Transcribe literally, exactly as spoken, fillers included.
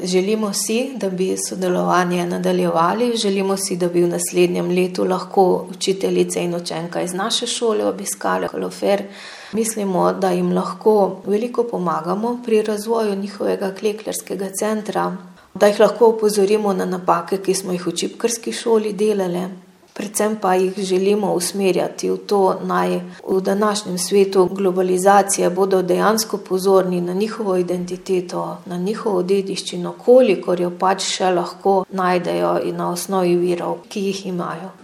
Želimo si, da bi sodelovanje nadaljevali, želimo si, da bi v naslednjem letu lahko učiteljice in učenka iz naše šole obiskali Holofer. Mislimo, da jim lahko veliko pomagamo pri razvoju njihovega klekljarskega centra, da jih lahko opozorimo na napake, ki smo jih v čipkarski šoli delali. Predvsem pa jih želimo usmerjati v to, naj v današnjem svetu globalizacije bodo dejansko pozorni na njihovo identiteto, na njihovo dediščino, kolikor jo pač še lahko najdejo in na osnovi virov, ki jih imajo.